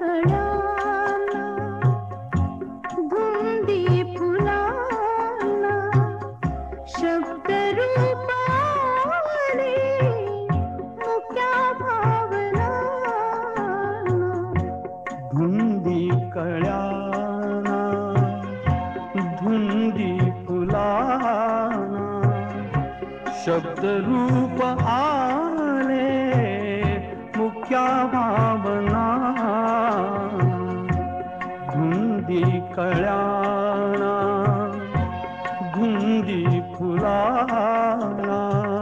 कळ्यांना धुंदी फुलांना शब्दरूप आले मुक्या भावनांना धुंदी कळ्यांना धुंदी फुलांना शब्दरूप आले मुक्या भावना धुंदी कळ्यांना धुंदी फुलांना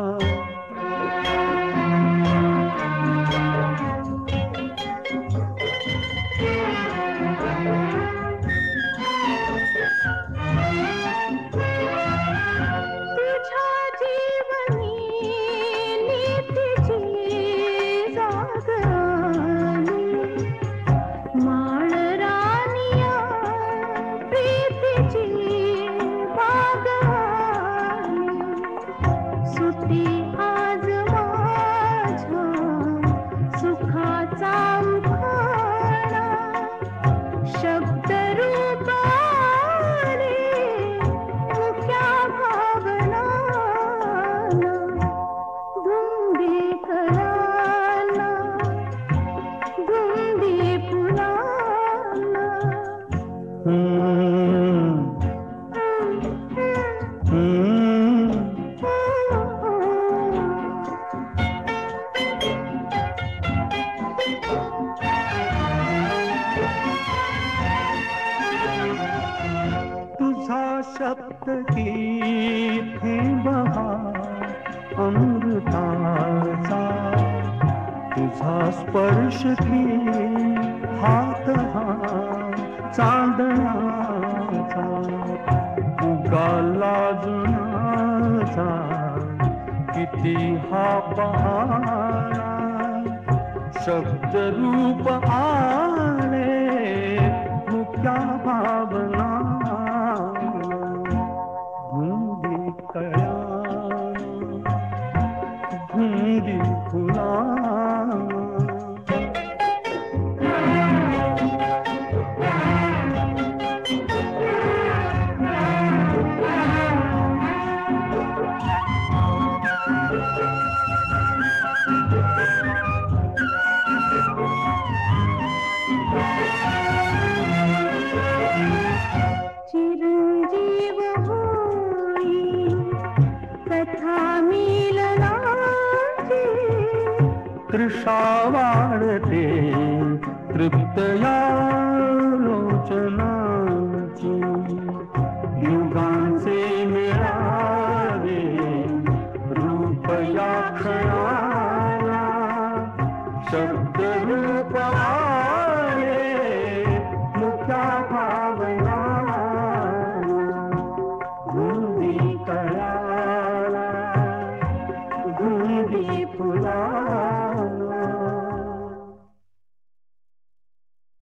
आज माझ्या सुखाचा उखाणा शब्दरूप आले मुक्या भावनांना धुंदी कळ्यांना धुंदी फुलांना तुझा शब्द गीत हे बहार अमृताचा तुझा स्पर्श की हात हा चांदण्याचा उगाला जुनाचा किती हा पहारा शब्दरूप आले मुक्या भावना धुंदी कळ्यांना धुंदी फुलांना चिरंजीव होई कथा मिलनाची तृषा वाढते तृप्त या लोचनाची युगांचे मिळावे रूप या क्षणाला शब्द